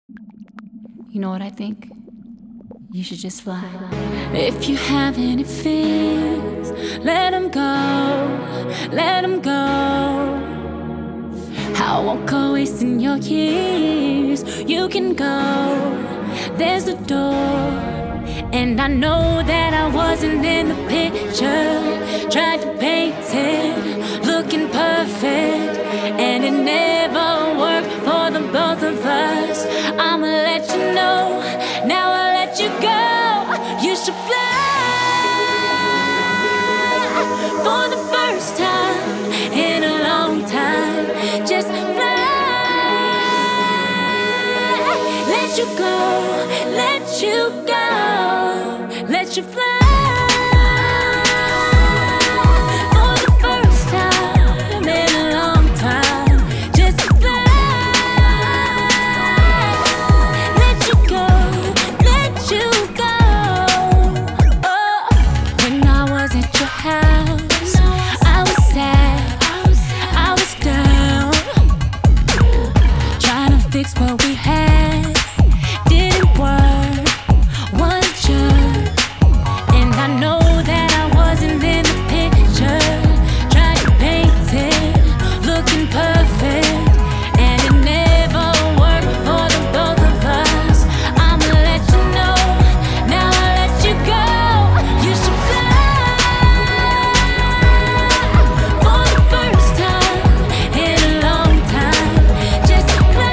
You know what I think? You should just fly. If you have any fears, let them go, let them go. I won't go wasting your years. You can go, there's a door. And I know that I wasn't in the picture. Tried to paint it, looking perfect, and it never worked for the both of us. I'ma let you know, now I'll let you go. You should fly for the first time in a long time. Just fly, let you go, let you go, let you fly. Fix what we had, didn't work, one jerk. And I know that I wasn't in the picture. Tried to paint it, looking perfect, and it never worked for the both of us. I'ma let you know, now I'll let you go. You should fly for the first time in a long time. Just fly.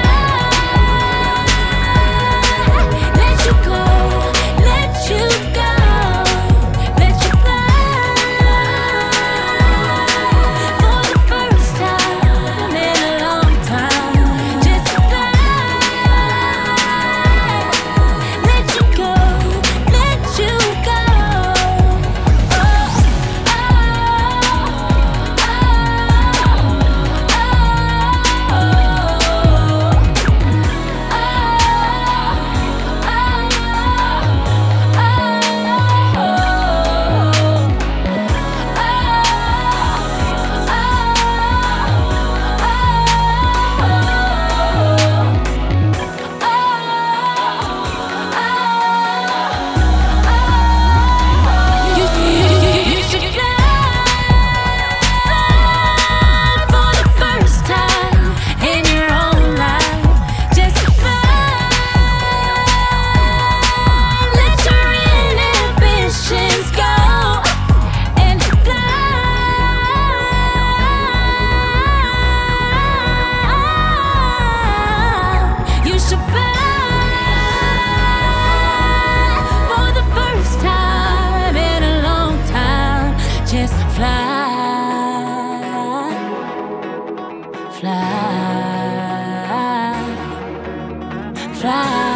Fly, fly.